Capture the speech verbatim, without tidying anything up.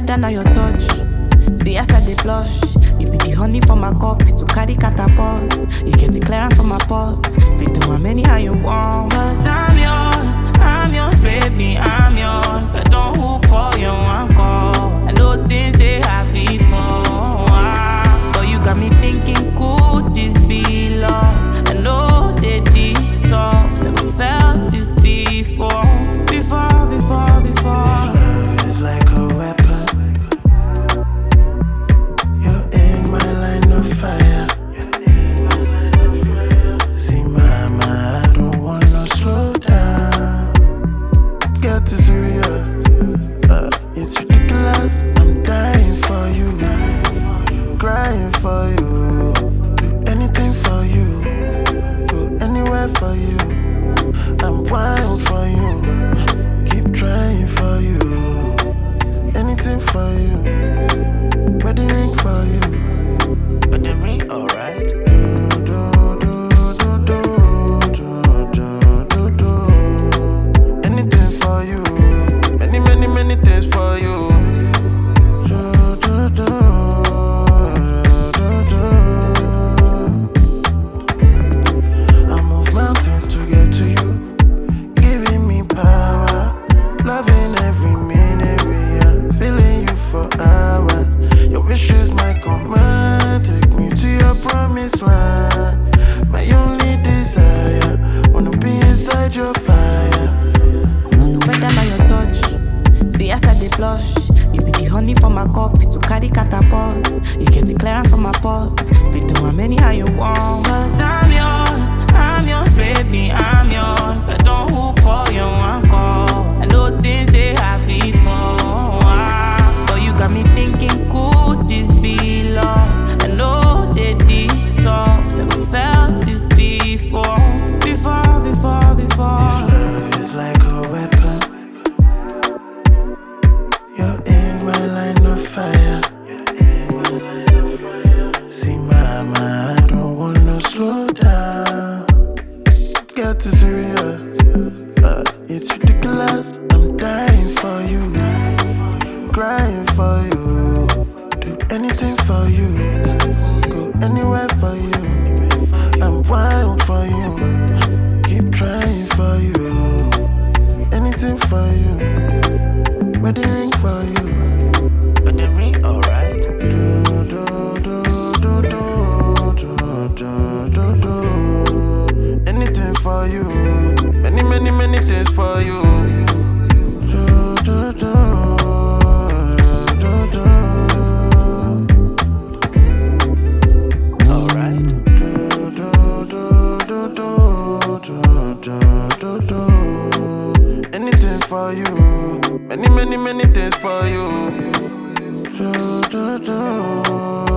weather now your touch. See as I dey blush. You be the honey for my cup, to carry catapult. You get the clearance for my pots. If you do how many how you want. Cause I'm yours, I'm yours, baby, I'm yours. I don't hoop for you, I'm call. I know things they have for. But you got me thinking, could this be love? I know they this soft. Never felt this before. Before, before, before. If love is like a weapon, you're in my line of fire. See, mama, I don't wanna slow down. It's getting serious. Uh, it's ridiculous. I'm dying for you, crying for you, do anything for you, go anywhere for you. I'm wild for you, keep trying for you, anything for you, wedding ring for you, wedding ring, alright. Do, do, do, do, do, do, do, do. Anything for you, many, many, many things for you. Do, do, do, do, do. I move mountains to get to you, giving me power, loving every minute we are, feeling you for hours. Your wish is my command, take me to your promised land. My only desire, wanna be inside your fire. On the weather now your touch. See as I dey blush. You be the honey for my cup, to carry catapult. You get the clearance for my pots. If you do how many how you want. Cause I'm yours, I'm yours, baby, I'm yours. I don't hoop for you, I'm call. I know things they have for. But you got me thinking, could this be love? I know they this soft. Never felt this before. Before, before, before. If love is like a weapon, you're in my line of fire. See, mama, I don't wanna slow down. It's getting serious. Uh, it's ridiculous. I'm dying for you, crying for you, do anything for you, go anywhere for you. I'm wild for you, keep trying for you, anything for you, wedding ring for you, wedding ring, alright. Do, do, do, do, do, do, do, do, do. Anything for you, many, many, many things for you. Do, do, do, do, do. Alright. Do, do, do, do, do, do, do, do, do. Anything for you, many, many, many things for you. Do, do, do.